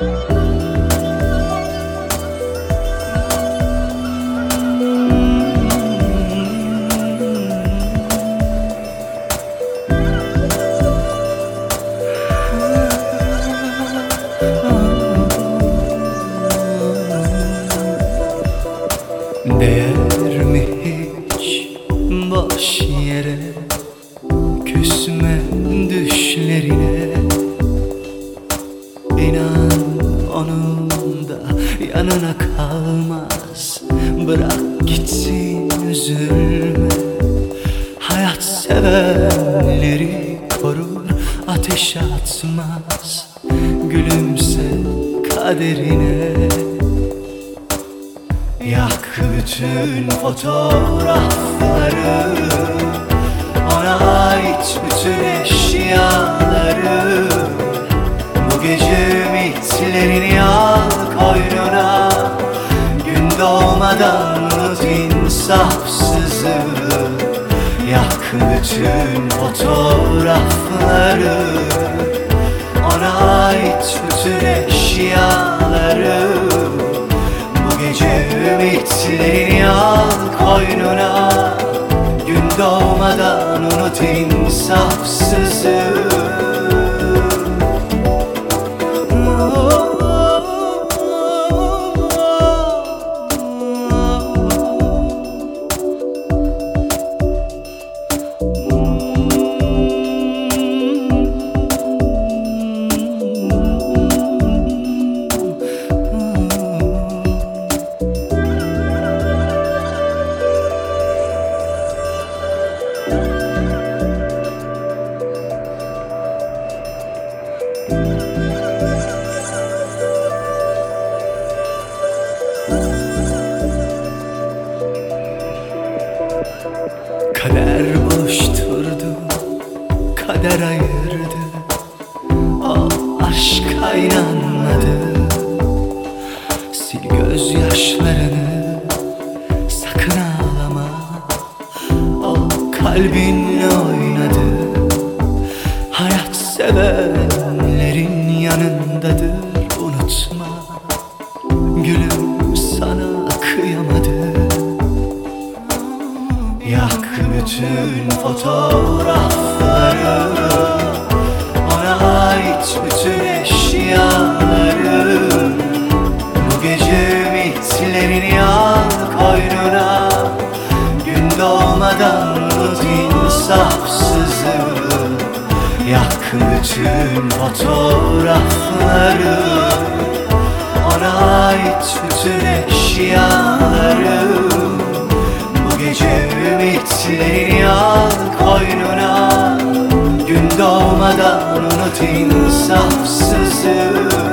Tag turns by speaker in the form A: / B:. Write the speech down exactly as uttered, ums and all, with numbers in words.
A: Değer mi hiç boş yere küsme düşlerine? İnan onun da yanına kalmaz. Bırak gitsin, üzülme. Hayat sevenleri korur, ateş atmaz. Gülümse kaderine. Yak bütün fotoğrafları, ona ait bütün eşyaları. Bu gece ümitlerini al koynuna. Gün doğmadan unut insafsızı. Yak bütün fotoğrafları, ona ait bütün eşyaları. Gece ümitlerini al koynuna. Gün doğmadan unut insafsızı. Kader buluşturdu, kader ayırdı. O aşka inanmadı. Sil gözyaşlarını, sakın ağlama. O kalbinle oynadı. Hayat sevenlerin yanındadır, unutma. Gülüm sana kıyamadı. Yak bütün fotoğrafları, ona ait bütün eşyaları. Bu gece ümitlerini al koynuna. Gün doğmadan unut insafsızı. Yak bütün fotoğrafları, ona ait bütün eşyaları. Gece ümitlerini al koynuna. Gün doğmadan unut insafsızı.